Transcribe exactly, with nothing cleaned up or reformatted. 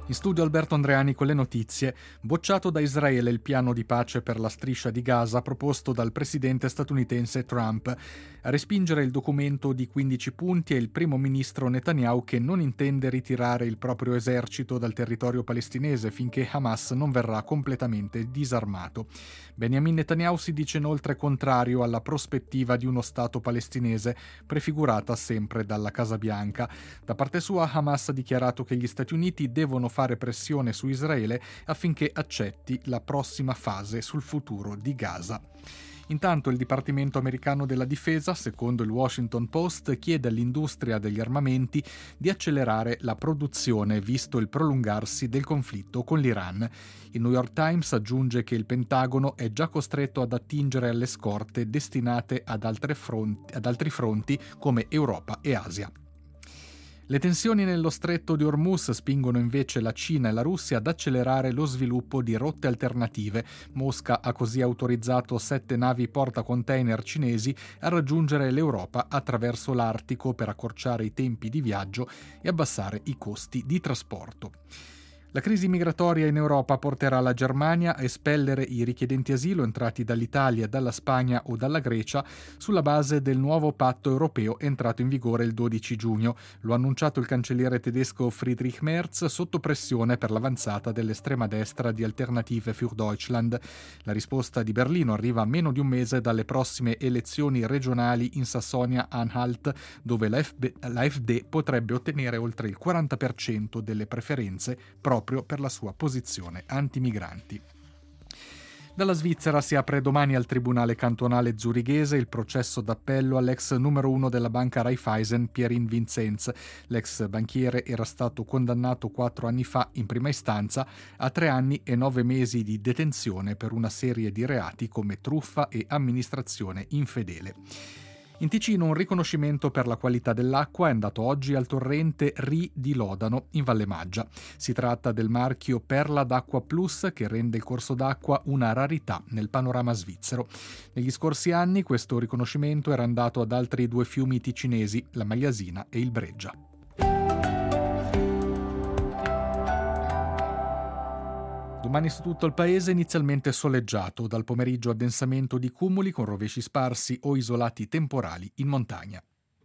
In studio Alberto Andreani con le notizie. Bocciato da Israele il piano di pace per la striscia di Gaza proposto dal presidente statunitense Trump. A respingere il documento di quindici punti è il primo ministro Netanyahu, che non intende ritirare il proprio esercito dal territorio palestinese finché Hamas non verrà completamente disarmato. Benjamin Netanyahu si dice inoltre contrario alla prospettiva di uno Stato palestinese, prefigurata sempre dalla Casa Bianca. Da parte sua, Hamas ha dichiarato che gli Stati Uniti devono fare pressione su Israele affinché accetti la prossima fase sul futuro di Gaza. Intanto il Dipartimento americano della Difesa, secondo il Washington Post, chiede all'industria degli armamenti di accelerare la produzione visto il prolungarsi del conflitto con l'Iran. Il New York Times aggiunge che il Pentagono è già costretto ad attingere alle scorte destinate ad, altre fronti, ad altri fronti come Europa e Asia. Le tensioni nello stretto di Hormuz spingono invece la Cina e la Russia ad accelerare lo sviluppo di rotte alternative. Mosca ha così autorizzato sette navi portacontainer cinesi a raggiungere l'Europa attraverso l'Artico per accorciare i tempi di viaggio e abbassare i costi di trasporto. La crisi migratoria in Europa porterà la Germania a espellere i richiedenti asilo entrati dall'Italia, dalla Spagna o dalla Grecia sulla base del nuovo patto europeo entrato in vigore il dodici giugno. Lo ha annunciato il cancelliere tedesco Friedrich Merz sotto pressione per l'avanzata dell'estrema destra di Alternative für Deutschland. La risposta di Berlino arriva a meno di un mese dalle prossime elezioni regionali in Sassonia-Anhalt, dove la AfD potrebbe ottenere oltre il quaranta per cento delle preferenze proprio proprio per la sua posizione antimigranti. Dalla Svizzera si apre domani al Tribunale cantonale zurighese il processo d'appello all'ex numero uno della banca Raiffeisen, Pierin Vinzenz. L'ex banchiere era stato condannato quattro anni fa in prima istanza a tre anni e nove mesi di detenzione per una serie di reati come truffa e amministrazione infedele. In Ticino un riconoscimento per la qualità dell'acqua è andato oggi al torrente Ri di Lodano, in Valle Maggia. Si tratta del marchio Perla d'Acqua Plus, che rende il corso d'acqua una rarità nel panorama svizzero. Negli scorsi anni questo riconoscimento era andato ad altri due fiumi ticinesi, la Magliasina e il Breggia. Domani su tutto il paese inizialmente soleggiato, dal pomeriggio addensamento di cumuli con rovesci sparsi o isolati temporali in montagna.